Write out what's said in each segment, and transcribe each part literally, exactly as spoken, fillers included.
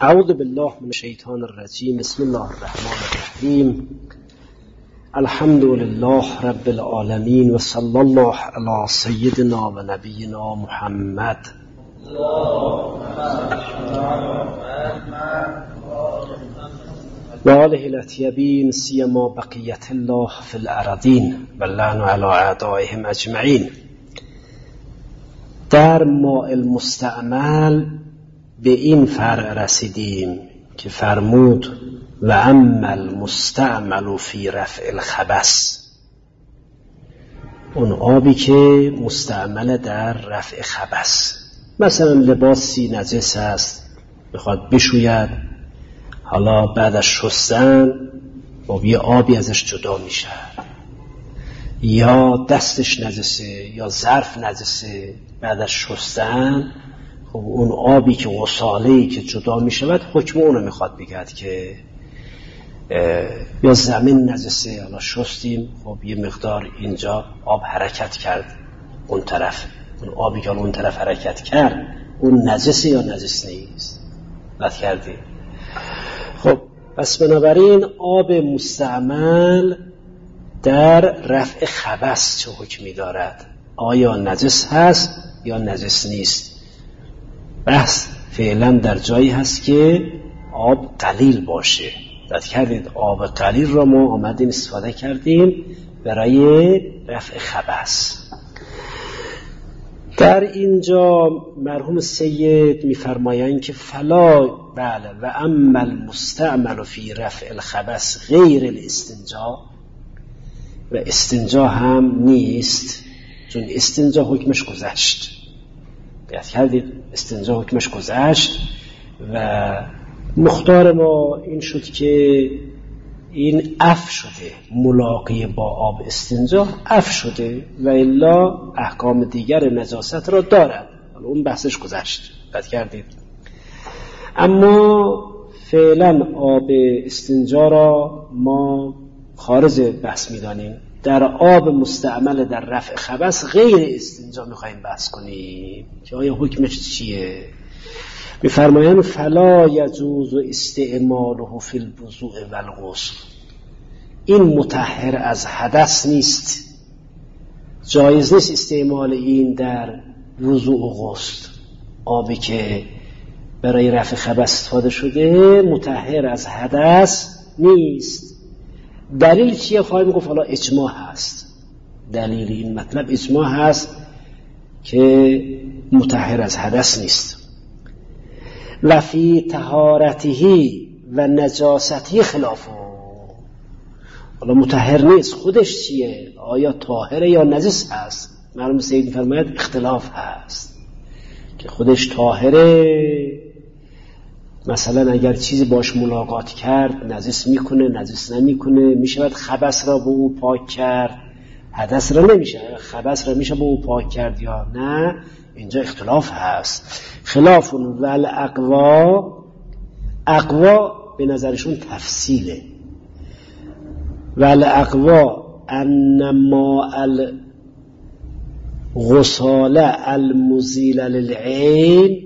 اعوذ بالله من الشیطان الرجیم. بسم الله الرحمن الرحیم. الحمد لله رب العالمین و صلی الله علی سیدنا و نبینا محمد و آله الاطیبین سیما بقیت الله فی الارضین و اللعن علی اعدائهم اجمعین. در ماء المستعمل به این فرع رسیدیم که فرمود و اما المستعمل فی رفع الخبث، اون آبی که مستعمل در رفع خبث. مثلا لباسی نجس است میخواد بشوید، حالا بعد از شستن با یه آبی ازش جدا میشه، یا دستش نجسه یا ظرف نجسه، بعد از شستن خب اون آبی که غساله‌ای که جدا میشود حکم اونو میخواد بگید که یا زمین نجسه، حالا شستیم خب یه مقدار اینجا آب حرکت کرد اون طرف، اون آبی که اون طرف حرکت کرد اون نجسه یا نجس نیست، بد کردیم. خب پس بنابراین آب مستعمل در رفع خبث چه حکمی دارد؟ آیا نجس هست یا نجس نیست؟ بحث فعلا در جایی هست که آب قلیل باشه. داد کردید آب قلیل را ما آمدیم استفاده کردیم برای رفع خبث. در اینجا مرحوم سید میفرمایند که فلا بله و اما المستعمل فی رفع الخبث غیر الاستنجا، و استنجا هم نیست، چون استنجا حکمش گذشت. بیاد کردید استنجا حکمش گذشت و مختار ما این شد که این عفو شده، ملاقی با آب استنجا عفو شده و الا احکام دیگر نجاست را دارد، اون بحثش گذشت. بیاد کردید اما فعلا آب استنجا را ما خارج بحث میدانیم. در آب مستعمل در رفع خبث غیر استنجا میخواییم بحث کنیم که آیا حکمش چیه. میفرمایند فلا یجوز استعماله فی الوضوء و الغسل، این مطهر از حدث نیست، جایز نیست استعمال این در وضوء و غسل. آبی که برای رفع خبث استفاده شده مطهر از حدث نیست. دلیل چیه؟ خواهیم گفت حالا اجماع هست. دلیل این مطلب اجماع هست که مطهر از حدث نیست. و فی طهارته و نجاسته خلافه، حالا مطهر نیست، خودش چیه؟ آیا طاهره یا نجس هست؟ مرحوم سید می‌فرماید اختلاف هست که خودش طاهره، مثلا اگر چیزی باش ملاقات کرد نجس میکنه نجس نمیکنه، میشود خبث را به او پاک کرد، حدث را نمیشه، خبث را میشه به او پاک کرد یا نه؟ اینجا اختلاف هست. خلاف و الاقوا، اقوا به نظرشون تفصیله. و الاقوا ان ماء الغسال المزیل للعین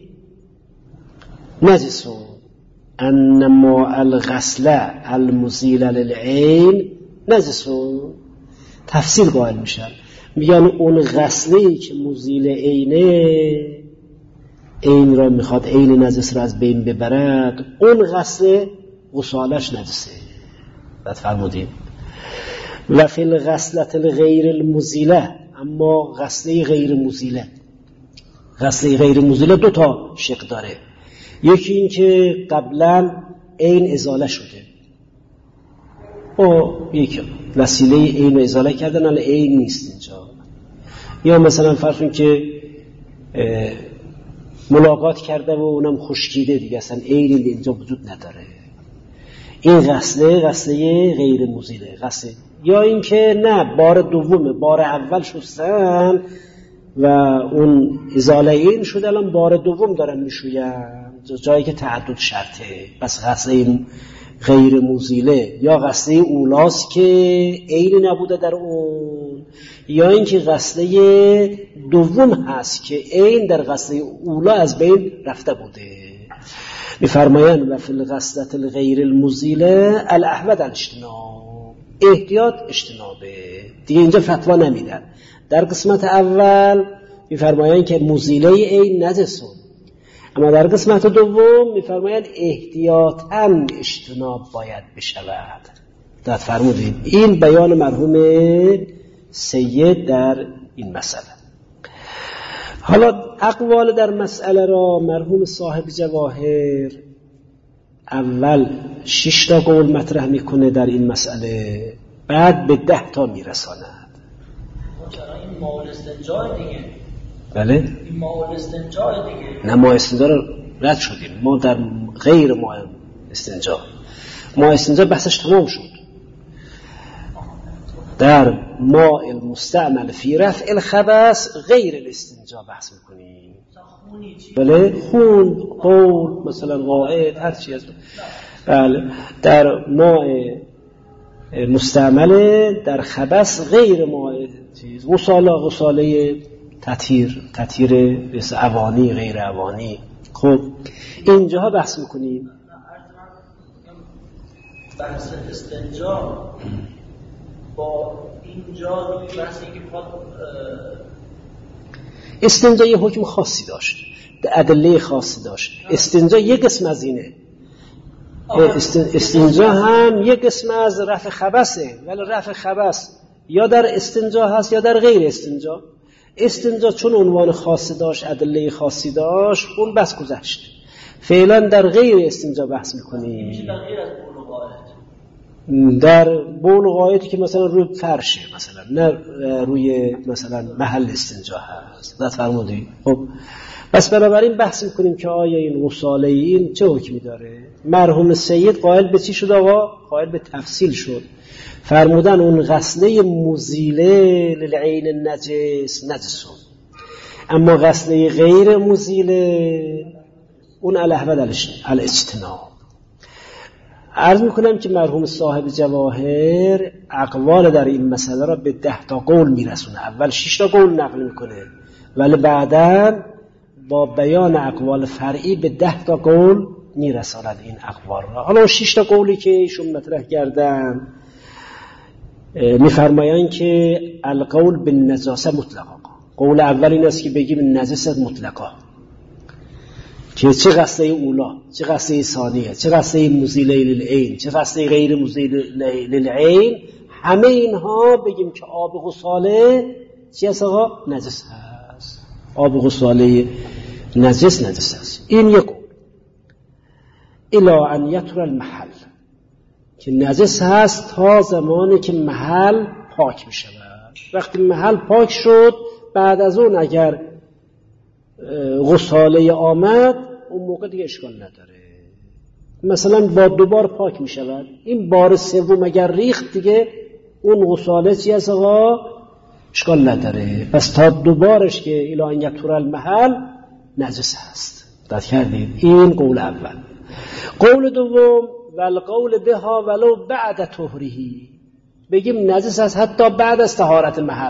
نجس، ان ماء الغسل المزیل للعین نجس. تفصیل قائل میشن، میگن اون غسلی که مزیل عینه، عین را میخواد عین نجس را از بین ببرد، اون غسل غسالش نجسه. بعد فرمودیم و فی الغسلة الغیر المزیله، اما غسله غیر مزیله، غسله غیر مزیله دو تا شق داره. یکی این که قبلا عین ازاله شده، او یک وسیله عین رو ازاله کردن الان عین نیست اینجا. یا مثلا فرض کن که ملاقات کرده و اونم خشکیده دیگه، اصلا عین اینجا وجود نداره، این غسله غسله غیر مزیله غسله. یا این که نه، بار دومه، بار اول شستن و اون ازاله این شده، الان بار دوم دارن میشوین، جایی که تعدد شرطه. پس غسله غیر مزیله یا غسله اولاست که عین نبوده در اون، یا اینکه غسله دوم هست که عین در غسله اولا از بین رفته بوده. میفرمایند و فی الغسلة الغیر المزیله الاحوط الاجتناب، احتیاط اجتنابه دیگه. اینجا فتوا نمیدن. در قسمت اول میفرمایند که مزیله عین نجسون، اما در قسمت دوم میفرمایند احتیاطاً اجتناب باید بشود. دقت فرمودید. این بیان مرحوم سید در این مسئله. حالا اقوال در مسئله را مرحوم صاحب جواهر اول شش تا قول مطرح میکنه در این مسئله، بعد به ده تا میرساند. این ماول استنجا دیگه. بله؟ این ماول استنجا دیگه. نه، ما استنجا رو رد شدیم. ما در غیر ما استنجا ما استنجا بحثش تمام شد. در ماء المستعمل فی رفع الخبث غیر الاستنجا بحث میکنیم. بله، خون، قول، مثلا قاعد، هر چی از بله. در ماء مستعمل در خبث غیر ماء چیز، غساله غساله تطهیر، تطهیر بس اوانی غیر اوانی. خب اینجاها بحث میکنیم. بحث استنجا با اینجا روی بحثی که پاد استنجا یه حکم خاصی داشت، ادله خاصی داشت. استنجا یک قسم از اینه. استنجا هم یک قسم از رفع خبثه، ولی رفع خبث یا در استنجا هست یا در غیر استنجا. استنجا چون عنوان خاصی داشت، ادله خاصی داشت، اون بس گذشت. فعلا در غیر استنجا بحث میکنیم. در غیر از بول و غایت، در بول و غایتی که مثلا روی فرشه، مثلا نه روی مثلا محل استنجا هست. دقت فرمودید. خب پس بنابراین بحث میکنیم که آیا این غساله این چه حکمی داره. مرحوم سید قائل به چی شد آقا؟ قائل به تفصیل شد. فرمودن اون غسله مزیله للعین النجس نجسون، اما غسله غیر مزیله اون الاحوط الاجتناب. عرض میکنم که مرحوم صاحب جواهر اقوال در این مسئله را به ده تا قول میرسونه. اول شش تا قول نقل میکنه، ولی بعداً با بیان اقوال فرعی به ده تا قول میرساند این اقوال را. حالا شش تا قولی که ایشون مطرح کردن میفرمایند که القول بالنجاسه مطلقا. قول اول این است که بگیم نجست مطلقا، که چه غسله اولا، چه غسله ثانیه، چه غسله مزیله للعین، چه غسله غیر مزیله للعین، همه اینها بگیم که آب غساله چی است آقا؟ نجس هست. آب غساله نجس نجس هست. این یک قول. الا ان یطهر المحل، که نجس هست تا زمانی که محل پاک بشه. وقتی محل پاک شد، بعد از اون اگر غساله آمد، اون موقع دیگه اشکال نداره. مثلا با دوبار پاک می شود. این بار سوم اگر ریخت دیگه اون غساله چی هست آقا؟ اشکال نداره. پس تا دوبارش که الا ان یطهر المحل نجس هست. دقت کردید؟ این قول اول. قول دوم والقول بها ولو بعد طهره، بگیم نجس هست حتی بعد از طهارت محل.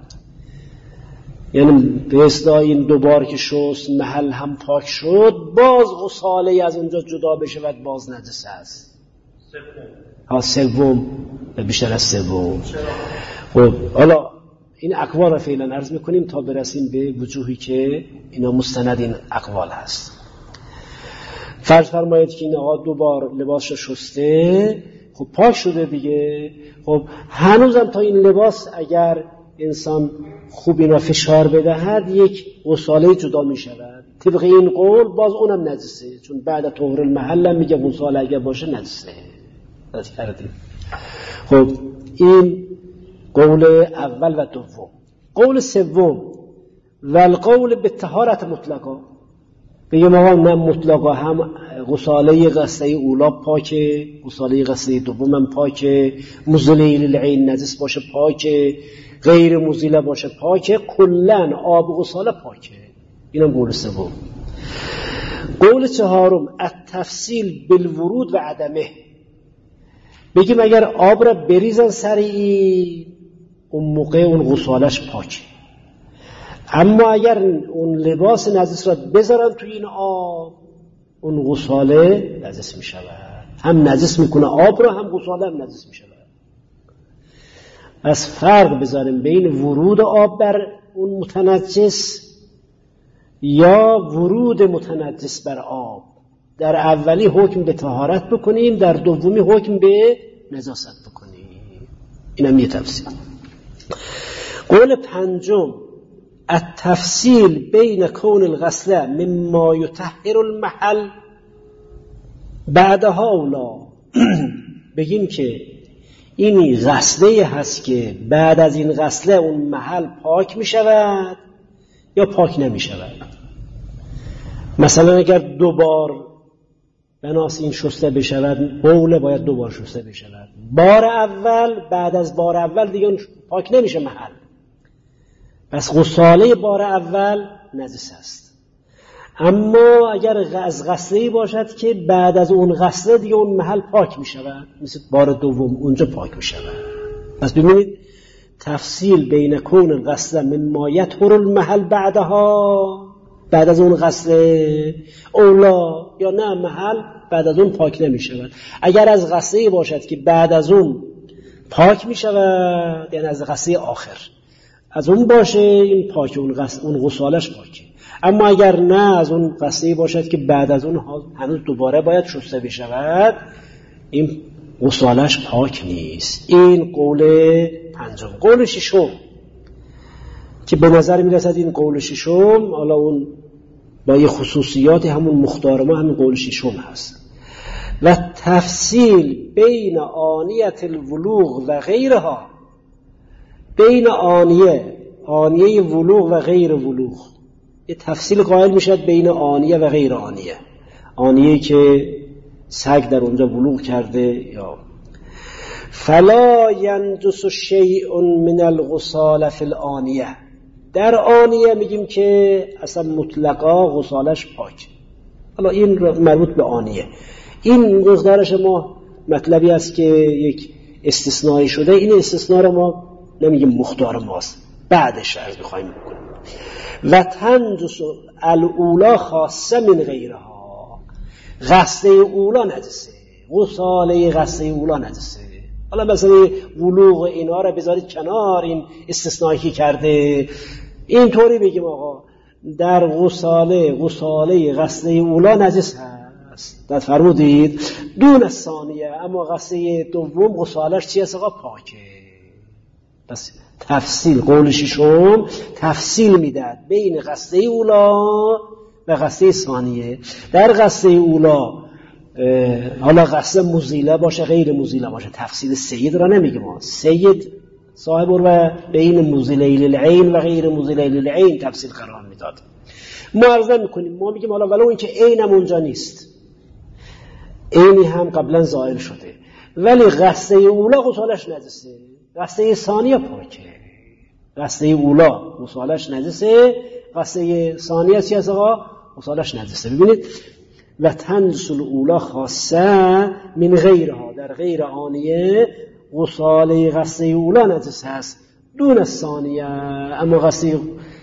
یعنی به اصطلاح این دوبار که شست محل هم پاک شد، باز غساله از اونجا جدا بشه و باز نجس هست. ها سوم، بیشتر از سوم. خب حالا این اقوال را فعلا عرض میکنیم تا برسیم به وجوهی که اینا مستند این اقوال هست. فرض فرمایید که این آقا دوبار لباسش شسته، خب پاک شده دیگه. خب هنوزم تا این لباس اگر انسان خوب اینا فشار بدهد، یک غساله جدا می شود. طبق این قول باز اونم نجسه، چون بعد طهر المحل میگه غساله اگر باشه نجسه. درست کردیم. خب این قول اول و دوم. قول سوم والقول بالطهارت مطلقا، بگیم آقا نه مطلقا هم غساله غسله اولا پاکه، غساله غسله دوم هم پاکه، مزیله للعین نجس باشه پاکه، غیر مزیله باشه پاکه، کلن آب غساله پاکه. اینم قول سوم. قول چهارم التفصیل بالورود و عدمه، بگیم اگر آب را بریزن سریعی اون موقع اون غسالش پاکه، اما اگر اون لباس نجس را بذارن توی این آب اون غساله نجس می شود. هم نجس میکنه آب رو، هم غساله هم نجس می شود. پس فرق بذاریم بین ورود آب بر اون متنجس یا ورود متنجس بر آب. در اولی حکم به طهارت بکنیم، در دومی حکم به نجاست بکنیم. اینم یه تفسیر. قول پنجم التفصیل بین کون الغسله مما یطهر المحل بعدها اولا. بگیم که این غسله هست که بعد از این غسله اون محل پاک می شود یا پاک نمی شود. مثلا اگر دوبار بناس این شسته بشود، بوله باید دوبار شسته بشود. بار اول، بعد از بار اول دیگه پاک نمیشه محل. پس غساله بار اول نجس است. اما اگر از غسله‌ای باشد که بعد از اون غسله دیگه اون محل پاک می شود، مثل بار دوم اونجا پاک می شود. پس ببینید تفصیل بین کون الغسله مما یطهر المحل بعدها، بعد از اون غسله اولا یا نه محل بعد از اون پاک نمی شود. اگر از غسله‌ای باشد که بعد از اون پاک می شود، یعنی از غسله آخر از اون باشه، این پاک، اون غسل اون غسالش پاکه. اما اگر نه از اون غسله‌ای باشد که بعد از اون هنوز دوباره باید شسته بشود، این غسالش پاک نیست. این قول پنجم. قول ششم که به نظر می رسد این قول ششم، حالا اون با یه خصوصیات همون مختار ما همین قول ششم هست. و تفصیل بین آنیت الولوغ و غیرها، بین آنیه آنیه ولوغ و غیر ولوغ یه تفصیل قائل میشد بین آنیه و غیر آنیه. آنیه که سگ در اونجا ولوغ کرده یا فلا ینجس شیء من الغسال فی الآنیه. در آنیه میگیم که اصلا مطلقا غسالش پاک. حالا این مربوط به آنیه. این مقدارش ما مطلبی است که یک استثنایی شده. این استثناء رو ما نمیگیم مختار ماست، بعدش عرض می‌خوایم بکنیم. و تنجس الاولا خاصه من غیرها. غسله اولا نجسه، غساله غسله اولا نجسه. حالا مثلا ولوغ اینا رو بذارید کنار، این استثنایی که کرده اینطوری بگیم آقا در غساله غساله غسله اولا نجس هست، در فرمودید دون ثانیه، اما غسله دوم غسالش چی هست آقا؟ پاکه. پس تفصیل قول ششم تفصیل میداد بین غسله اولا و غسله ثانیه. در غسله اولا حالا غسله مزیله باشه غیر مزیله باشه، تفصیل سید را نمیگیم ما. سید صاحب و بین مزیله للعین و غیر مزیله للعین تفصیل قرار میداد. ما عرض میکنیم، ما میگیم حالا ولو اینکه عینم اونجا نیست، عینی هم قبلا ظاهر شده، ولی غسله اولا غسالش نجسه، غسله ثانیه پاکه. غسله اولا غسالش نجسه، غسله ثانیه چی هست آقا؟ غسالش نجسه. ببینید و تنجس الاولا خاصه من غیرها، در غیر آنیه غساله غسله اولا نجس هست دون ثانیه، اما غسله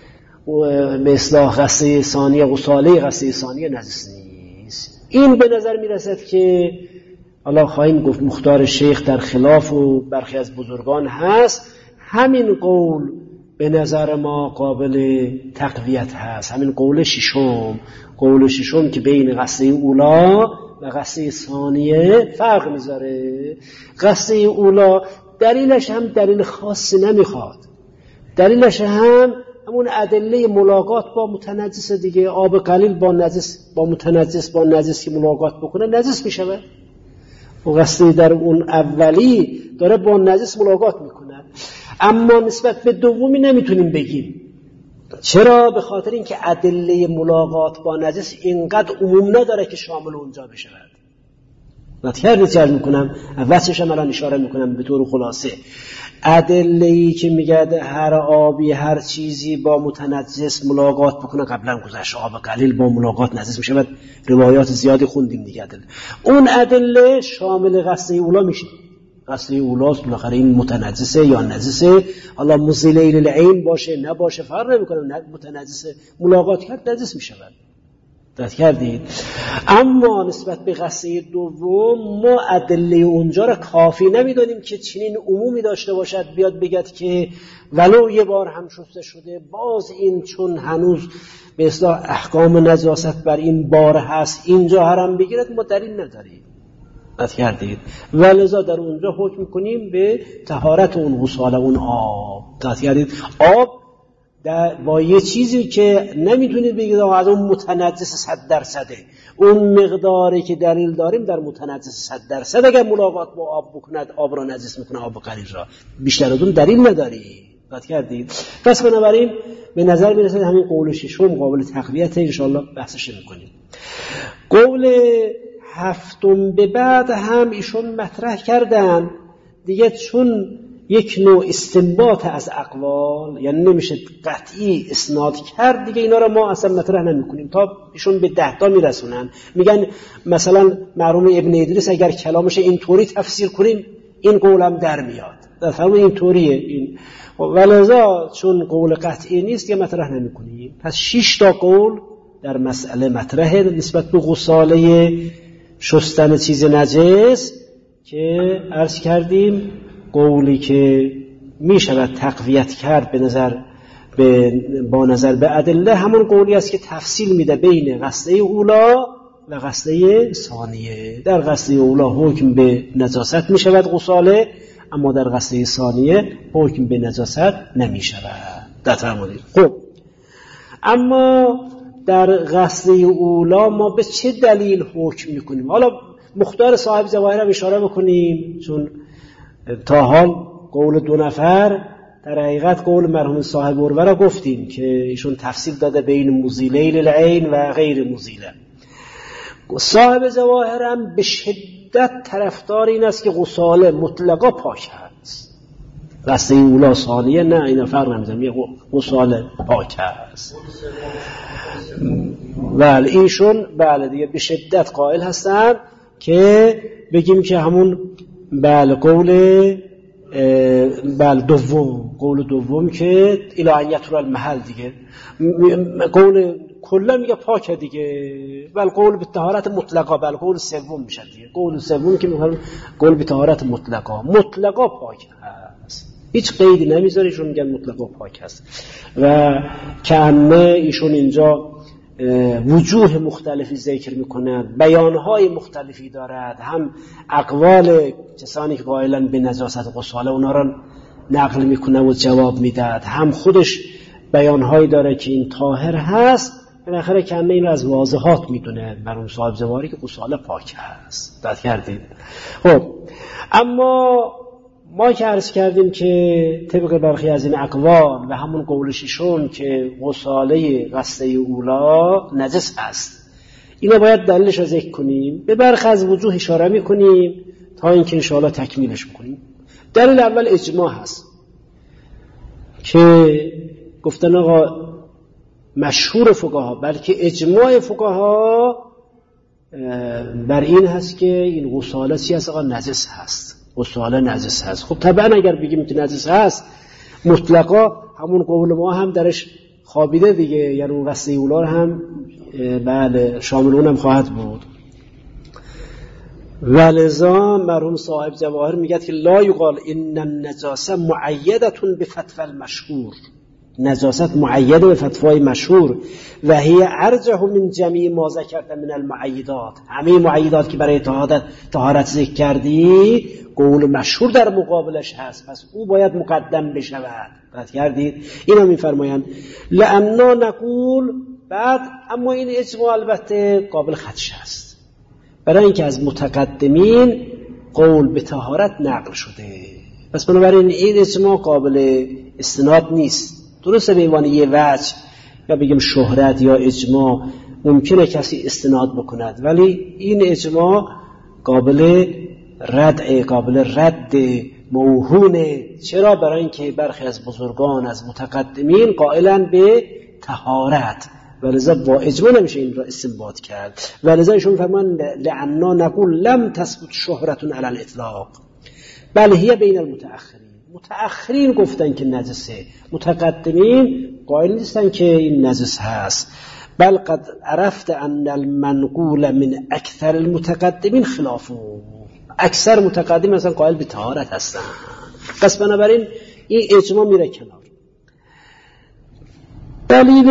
به اصطلاح غسله ثانیه غساله غسله ثانیه نجس نیست. این به نظر میرسد که حالا خواهیم گفت مختار شیخ در خلاف و برخی از بزرگان هست. همین قول به نظر ما قابل تقویت هست، همین قول ششم، قول ششم که بین غسله اولا و غسله ثانیه فرق میذاره. غسله اولا دلیلش هم دلیل خاصی نمیخواد، دلیلش هم همون ادله ملاقات با متنجس دیگه. آب قلیل با نجس با متنجس با نجس که ملاقات بکنه نجس میشه. و غسله در اون اولی داره با نجس ملاقات میکنه، اما نسبت به دومی نمیتونیم بگیم. چرا؟ به خاطر اینکه ادله ملاقات با نجس اینقدر عموم نداره که شامل اونجا بشه. نتیجه نتیجه میکنم واسهش هم الان اشاره میکنم به طور خلاصه. ادله‌ای که میگه هر آبی هر چیزی با متنجس ملاقات بکنه قبلا گذشت، آب قلیل با ملاقات نجس میشه، روایات زیادی خوندیم دیگه ادله. اون ادله شامل غسله اولا میشه. غسله اولاست بالاخره این متنجسه یا نجسه، حالا مزیله للعین باشه نباشه فرق نمیکنه، متنجسه ملاقات کرد نجس میشه. دقت کردید؟ اما نسبت به قصه دوم ما ادله اونجا را کافی نمیدونیم که چنین عمومی داشته باشد بیاد بگد که ولو یه بار هم شسته شده باز این چون هنوز به اصطلاح احکام نجاست بر این بار هست اینجا حرام بگیرد، ما دلیل نداریم. دقت کردید؟ ولذا در اونجا حکم کنیم به طهارت اون غسال اون آب. دقت کردید؟ آب با یه چیزی که نمیتونید بگید از اون متنجس صد درصده، اون مقداری که دلیل داریم در متنجس صد درصد اگر ملاقات با آب بکند آب را نجس میکنه، آب قلیل را، بیشتر از اون دلیل نداری. دقت کردید؟ پس بنابراین به نظر میرسه همین قول ششم قابل تقویت، انشاءالله بحثش میکنیم. قول هفتم به بعد هم ایشون مطرح کردن دیگه، چون یک نوع استنباط از اقوال، یعنی نمیشه قطعی اسناد کرد دیگه، اینا رو ما اصلا مطرح نمیکنیم تا ایشون به ده تا میرسونن. میگن مثلا مرحوم ابن ادریس اگر کلامش اینطوری تفسیر کنیم این قولم در میاد، در فرم اینطوریه این، ولذا چون قول قطعی نیست که مطرح نمیکنیم. پس شش تا قول در مسئله مطرحه نسبت به غساله شستن چیز نجس که عرض کردیم قولی که می شود تقویت کرد به نظر به با نظر به ادله همون قولی است که تفصیل میده بین قصه اولا و قصه ثانیه. در قصه اولا حکم به نجاست می شود غساله، اما در قصه ثانیه حکم به نجاست نمی شود. دقت. خب اما در قصه اولا ما به چه دلیل حکم میکنیم؟ حالا مختار صاحب ظواهر هم اشاره بکنیم، چون تا حال قول دو نفر در حقیقت قول مرحوم صاحب اروه را گفتیم که ایشون تفصیل داده بین مزیله للعین و غیر مزیله. صاحب ظواهر هم به شدت طرفدار این است که غساله مطلقا پاک هست، قصه اولا ثانیه نه، اینا فرق نمیزنه، یه غساله پاک هست. بله ایشون بله دیگه به شدت قائل هستن که بگیم که همون بله قول بله دوم قول دوم که الهیت رو المحل دیگه، قول کلا میگه پاکه دیگه، بله قول به طهارت مطلقا، بله قول سوم میشه دیگه، قول سوم که میگه قول به طهارت مطلقا، مطلقا پاک هست، هیچ قیدی نمیذاره، ایشون میگن مطلقا پاک هست. و کانه ایشون اینجا وجوه مختلفی ذکر میکنند، بیانهای مختلفی دارد، هم اقوال کسانی که قائلن به نجاست غساله اونا را نقل میکنه و جواب میداد، هم خودش بیانهایی داره که این طاهر هست. بالاخره کانه این را از واضحات میدونه مرحوم صاحب ظواهری که غساله پاک هست. دقت کردید؟ خب اما ما که عرض کردیم که طبق برخی از این اقوال و همون قول ششم که غساله قصه اولا نجس است، اینا باید دلیلش رو ذکر کنیم، به برخی از وجوه اشاره میکنیم تا اینکه انشاءالله تکمیلش بکنیم. دلیل اول اجماع هست که گفتن آقا مشهور فقها، بلکه اجماع فقها بر این هست که این غساله چی هست؟ آقا نجس هست، غساله نجس هست. خب طبعا اگر بگیم که نجس هست مطلقا همون قول ما هم درش خوابیده دیگه، یعنی اون قصه اولا هم بله شامل اونم خواهد بود. ولذا مرحوم صاحب جواهر میگه که لا یقال ان النجاسه معیده بفتوى المشهور، نجاست معیده به فتوای مشهور، و هی ارجح من جمیع ما ذکرت من المعیدات، همه معیدات که برای طهارت ذکر کردی قول مشهور در مقابلش هست، پس او باید مقدم بشود. دقت کردید؟ اینا میفرمایند لأننا نقول بعد، اما این اجماع البته قابل خدشه است، برای اینکه از متقدمین قول به طهارت نقل شده، پس بنابراین این اجماع قابل استناد نیست. درسته به عنوان یه وجه یا بگیم شهرت یا اجماع ممکنه کسی استناد بکند، ولی این اجماع قابل رد قابل رد موهونه. چرا؟ برای اینکه برخی از بزرگان از متقدمین قائلن به طهارت، ولذا با اجماع نمیشه این را استنباط کرد. ولذا ایشون فرمان لعنا نقول لم تثبت شهرت علی الاطلاق بل هی بین المتأخرین. متأخرین گفتن که نجسه، متقدمین قائل نیستن که این نجس هست. بل قد عرفت ان المنقول من اکثر المتقدمین خلافه. اکثر متقدم مثلا قائل به طهارت هستن، پس بنابراین این اجماع میره کنار. دلیل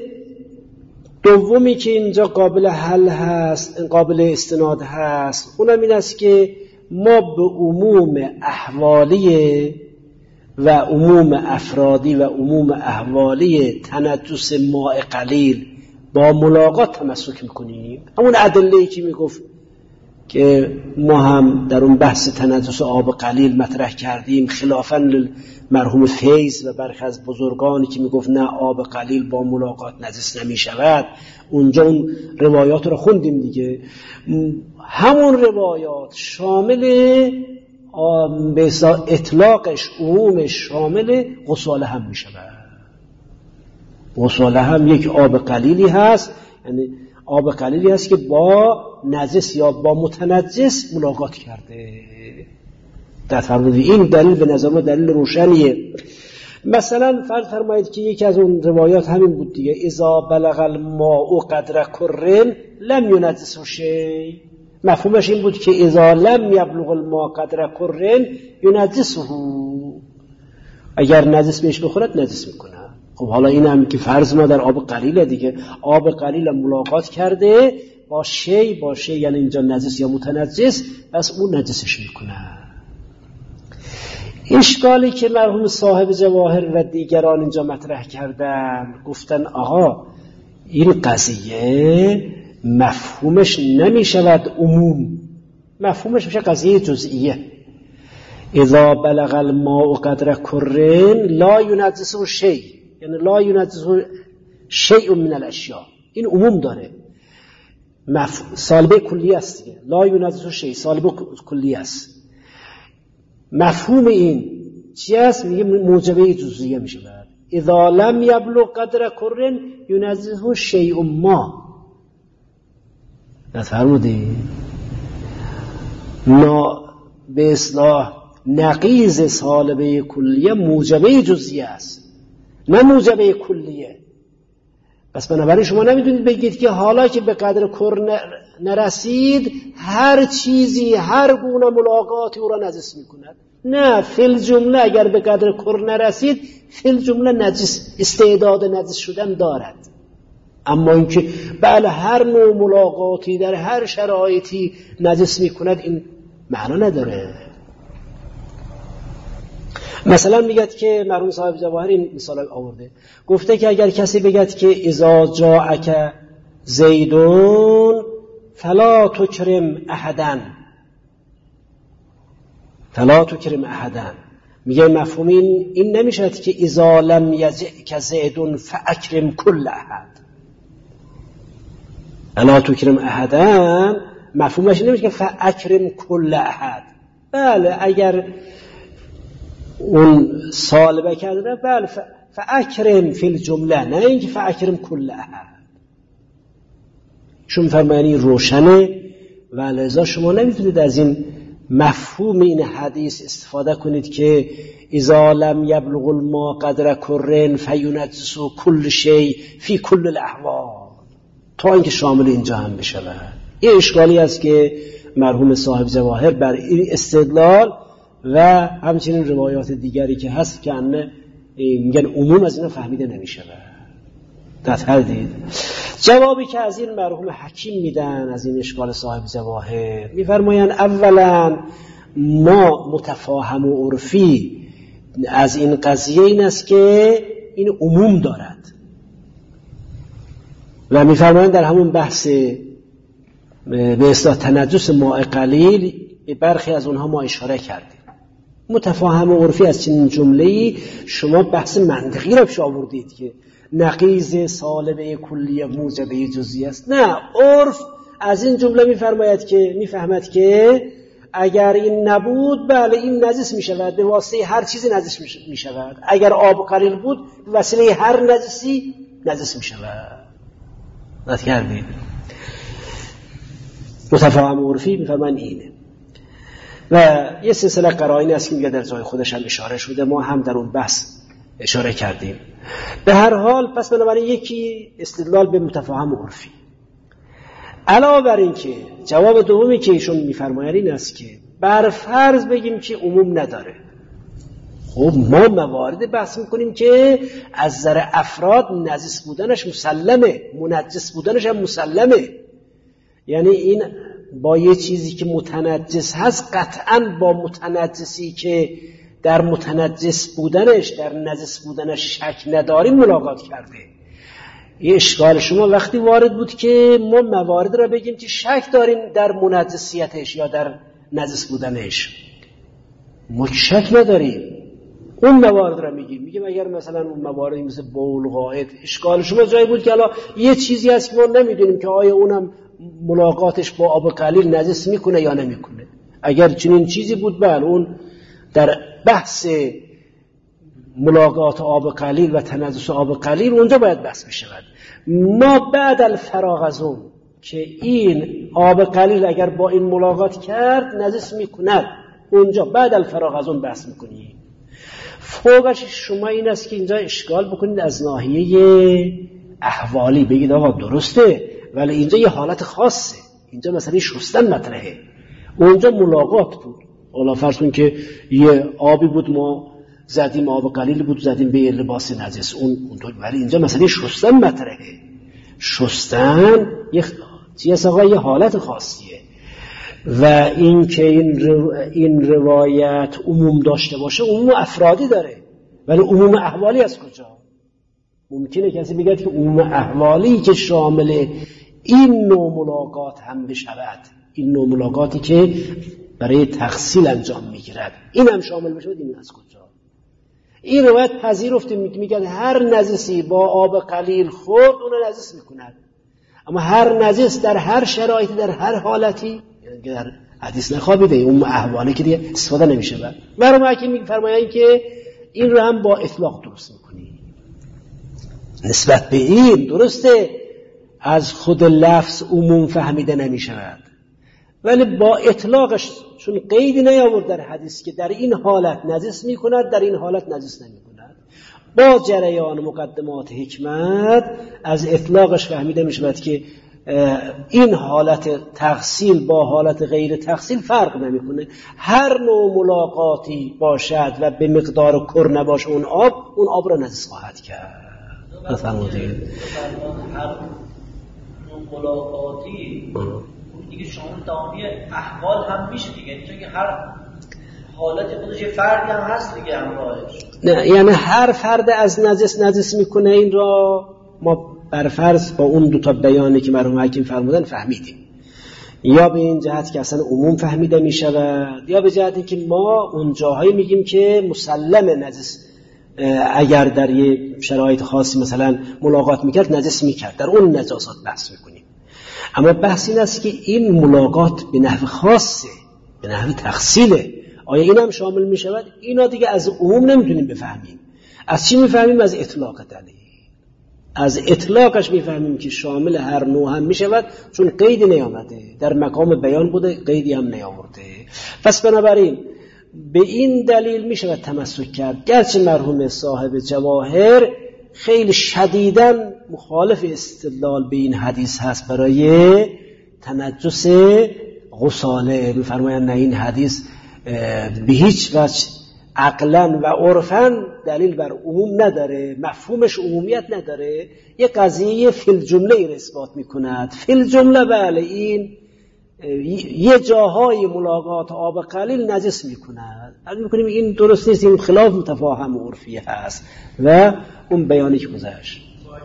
دومی که اینجا قابل حل هست، قابل استناد هست، اونم این است که ما به عموم احوالی و عموم افرادی و عموم احوالی تنجس ماء قلیل با ملاقات تمسک میکنیم. همون ادله‌ای که میگفت که ما هم در اون بحث تنجس آب قلیل مطرح کردیم، خلافاً مرحوم فیض و برخی از بزرگانی که میگفت نه آب قلیل با ملاقات نجس نمیشود، اونجا اون روایات رو خوندیم دیگه. همون روایات شامل به اطلاقش عمومش شامل غساله هم میشود. غساله هم یک آب قلیلی هست، یعنی آب قلیلی هست که با نجس یا با متنجس ملاقات کرده. در فرمودی این دلیل به نظر ما دلیل روشنیه. مثلا فرض فرمایید که یکی از اون روایات همین بود دیگه، اذا بلغ الماء قدر کرن لم ينجسه شیء. مفهومش این بود که اذا لم یبلغ الماء قدر کرن ينجسه، اگر نجس بهش بخورد نجس میکنه. خب حالا این هم که فرض ما در آب قلیل دیگه، آب قلیل ملاقات کرده با شی با شی، یعنی اینجا نجس یا متنجس، پس اون نجسش میکنه. اشکالی که مرحوم صاحب جواهر و دیگران اینجا مطرح کردن، گفتن آقا این قضیه مفهومش نمیشود عموم، مفهومش میشه قضیه جزئیه. اذا بلغ الماء قدر کرن لا ينجسه شیء، یعنی لا ينجسه شیء من الاشیاء، این عموم داره، مف... سالبه کلی است دیگه. لا ينجسه شیء سالبه کلی است. مفهوم این چی است؟ میگه موجبه جزئیه میشه. بعد اذا لم یبلغ قدر کرن ينجسه شیء ما، نفرمودی؟ نا به اصلاح نقیض سالبه کلیه موجبه جزئیه است، نه موجبه کلیه. پس بنابراین شما نمیتونید بگید که حالا که به قدر کر نرسید هر چیزی هر گونه ملاقاتی او را نجس میکند. نه، فی الجمله اگر به قدر کر نرسید فی الجمله نجس، استعداد نجس شدن دارد. اما اینکه بله هر نوع ملاقاتی در هر شرایطی نجس میکند، این معنا نداره. مثلا میگد که مرحوم صاحب جواهر این مثال آورده، گفته که اگر کسی بگد که اذا جاءک زیدون فلا تکرم احدا، فلا تکرم احدا، میگه مفهوم این, این نمیشد که اذا لم یجئک زیدون فاکرم کل احد. فلا تکرم احدا مفهومش نمیشه که فاکرم کل احد. بله اگر اون سالبه کرده بله فاکرم فی الجمله، نه اینکه فاکرم کل احد، چون فرمانی روشنه و لذا شما نمیتونید از این مفهوم این حدیث استفاده کنید که اذا لم یبلغ الماء قدر کرن فینجس کل شیء فی کل الاحوال، تا اینکه شامل اینجا هم بشه. این اشکالی است که مرحوم صاحب جواهر بر این استدلال و همچنین روایات دیگری که هست که انه میگن عموم از اینا فهمیده نمیشه. تطهر دید جوابی که از این مرحوم حکیم میدن از این اشکال صاحب جواهر، میفرماین اولا ما متفاهم و عرفی از این قضیه این است که این عموم دارد و میفرماین در همون بحث به اصطلاح تنجس ماء قلیل برخی از اونها ما اشاره کردیم. متفاهم و عرفی از چنین جمله‌ای شما بحث منطقی را پیش آوردید که نقیض سالبه کلیه موجبه جزئی است. نه، عرف از این جمله میفرماید که میفهمد که اگر این نبود بله این نجس میشود، به واسطه هر چیزی نجس میشود. اگر آب قلیل بود به وسیله هر نجسی نجس میشود. دقت کردید؟ متفاهم و عرفی میفرماید اینه. و یه سلسله قرائن است که میگه در جای خودش هم اشاره شده، ما هم در اون بحث اشاره کردیم. به هر حال پس بنابراین یکی استدلال به متفاهم عرفی. علاوه بر این که جواب دومی که ایشون میفرماید این است که بر فرض بگیم که عموم نداره، خب ما موارد بحث میکنیم که از نظر افراد نجس بودنش مسلمه، منجس بودنش هم مسلمه. یعنی این با یه چیزی که متنجس هست قطعاً با متنجسی که در متنجس بودنش در نجس بودنش شک نداریم ملاقات کرده. یه اشکال شما وقتی وارد بود که ما موارد را بگیم که شک داریم در منجسیتش یا در نجس بودنش، ما شک نداریم اون موارد را میگیم. میگیم اگر مثلا اون مواردی مثل بول غائط، اشکال شما جایی بود که الان یه چیزی هست که ما نمیدونیم که آیا اونم ملاقاتش با آب قلیل نجس میکنه یا نمیکنه. اگر چنین چیزی بود بله اون در بحث ملاقات آب قلیل و تنجس آب قلیل اونجا باید بحث بشود. ما بعد الفراغ از اون که این آب قلیل اگر با این ملاقات کرد نجس میکند، اونجا بعد الفراغ از اون بحث میکنیم. فوقش شما این است که اینجا اشکال بکنید از ناحیه احوالی، بگید آقا درسته ولی اینجا یه حالت خاصه، اینجا مثلا شستن مطرحه، اونجا ملاقات بود. حالا فرض کن که یه آبی بود ما زدیم، آب قلیل بود زدیم به لباس نجس، اون اونطور، ولی اینجا مثلا شستن مطرحه. شستن یه چیز آقا یه حالت خاصیه و این که این رو این روایت عموم داشته باشه عموم افرادی داره، ولی عموم احوالی از کجا؟ ممکنه کسی بگه که عموم احوالی که شامل این نوع ملاقات هم بشود، این نوع ملاقاتی که برای تغسیل انجام میگیرد این هم شامل بشه، این از کجا؟ این روایت پذیرفته میگن هر نجسی با آب قلیل خورد اون نجس میکند، اما هر نجس در هر شرایطی در هر حالتی در حدیث نخوابیده، اون احوالی که دیگه استفاده نمیشه. بعد مرحوم حکیم میفرمایند که این رو هم با اطلاق درست میکنی. نسبت به این درسته از خود لفظ عموم فهمیده نمیشود، ولی با اطلاقش چون قیدی نیاورد در حدیث که در این حالت نجس میکند در این حالت نجس نمیکند، با جریان مقدمات حکمت از اطلاقش فهمیده میشود که این حالت تغسیل با حالت غیر تغسیل فرق نمیکنه. هر نوع ملاقاتی باشد و به مقدار کر نباشه اون آب، اون آب را نجس خواهد کرد. بفرمایید. هر نوع ملاقاتی دیگه شامل تمامی احوال هم میشه دیگه، چون که هر حالت خودش یه فردی هم هست دیگه همراهش. نه یعنی هر فرد از نجس نجس میکنه، این را ما بر فرض با اون دو تا بیانی که مرحوم حکیم فرمودن فهمیدیم، یا به این جهت که اصلا عموم فهمیده میشود، یا به جهتی که ما اون جاهایی میگیم که مسلم نجس اگر در یه شرایط خاصی مثلا ملاقات میکرد نجس میکرد، در اون نجاسات بحث میکنیم. اما بحث این است که این ملاقات به نحو خاصه، به نحو تغسیله، آیا این هم شامل میشود؟ اینا دیگه از عموم نمیتونیم بفهمیم. از چی میفهمیم؟ از اطلاق دلیل. از اطلاقش میفهمیم که شامل هر نوع هم میشود، چون قیدی نیامده، در مقام بیان بوده، قیدی هم نیاورده. پس بنابراین به این دلیل میشود تمسک کرد، گرچه مرحوم صاحب جواهر خیلی شدیداً مخالف استدلال به این حدیث هست برای تنجس غساله. میفرمایند نه این حدیث به هیچ وجه عقلاً و عرفاً دلیل بر عموم نداره، مفهومش عمومیت نداره، یه قضیه فی الجمله ای را اثبات میکند. فی الجمله بله این یه جاهای ملاقات آب قلیل نجس میکند، از میکنیم این درست نیست، این خلاف متفاهم عرفی هست و اون بیانی که گذشت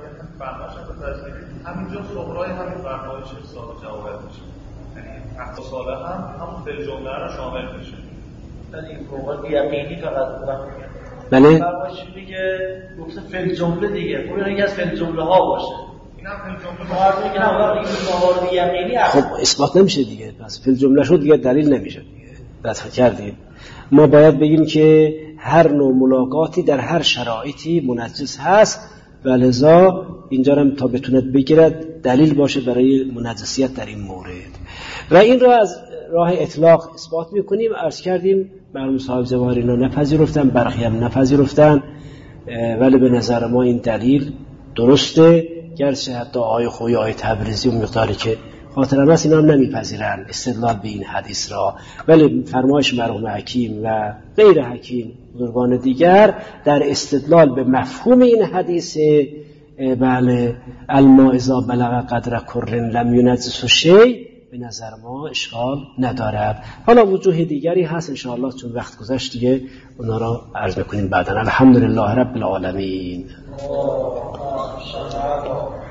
همینجا صغرای همین فرمایش صاحب جواب میشه، یعنی حق صالح هم همون فی الجمله رو شامل میشه. یعنی این فوق یقینی فقط بودم بله فرمایش دیگه گفته فی الجمله دیگه، خب این از فی الجمله ها باشه، این هم فی الجمله ها دیگه، نه واقعا این موارد یقینی خب اثبات نمیشه دیگه، پس فی الجمله شد دیگه دلیل نمیشه دیگه. دفع کردیم ما باید بگیم که هر نوع ملاقاتی در هر شرایطی منجس هست و لذا اینجا هم تا بتوند بگیرد دلیل باشه برای منجسیت در این مورد، و این را از راه اطلاق اثبات میکنیم. عرض کردیم مرحوم صاحب جواهر اینا نپذیرفتن، برخی هم نپذیرفتن ولی به نظر ما این دلیل درسته، گرچه حتی آقای خویی آقای تبریزی و مقداری که خاطرم هست اینا هم نمیپذیرن استدلال به این حدیث را، ولی فرمایش مرحوم حکیم و غیر حکیم بزرگان دیگر در استدلال به مفهوم این حدیث بله الما اذا بلغ قدر کرن لم ینجسه شیء به نظر ما اشکال ندارد. حالا وجوه دیگری هست ان شاء الله چون وقت گذشت دیگه اونا را عرض میکنیم بعداً. الحمدلله رب العالمین.